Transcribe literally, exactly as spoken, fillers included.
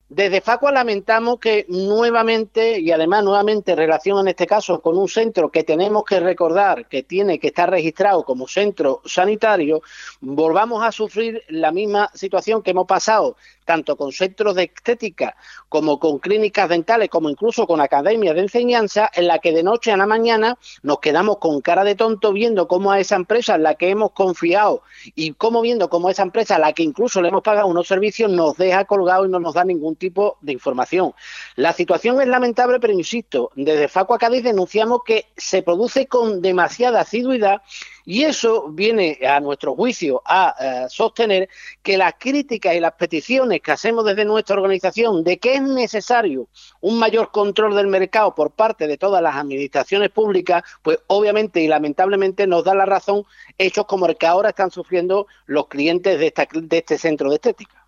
Desde Facua lamentamos que nuevamente, y además nuevamente en relación en este caso con un centro que tenemos que recordar que tiene que estar registrado como centro sanitario, volvamos a sufrir la misma situación que hemos pasado tanto con centros de estética como con clínicas dentales, como incluso con academias de enseñanza, en la que de noche a la mañana nos quedamos con cara de tonto viendo cómo a esa empresa en la que hemos confiado y cómo viendo cómo esa empresa a la que incluso le hemos pagado unos servicios nos deja colgados y no nos da ningún tipo de información. La situación es lamentable, pero insisto, desde Facua Cádiz denunciamos que se produce con demasiada asiduidad y eso viene, a nuestro juicio, a eh, sostener que las críticas y las peticiones que hacemos desde nuestra organización de que es necesario un mayor control del mercado por parte de todas las administraciones públicas, pues obviamente y lamentablemente nos da la razón hechos como el que ahora están sufriendo los clientes de, esta, de este centro de estética.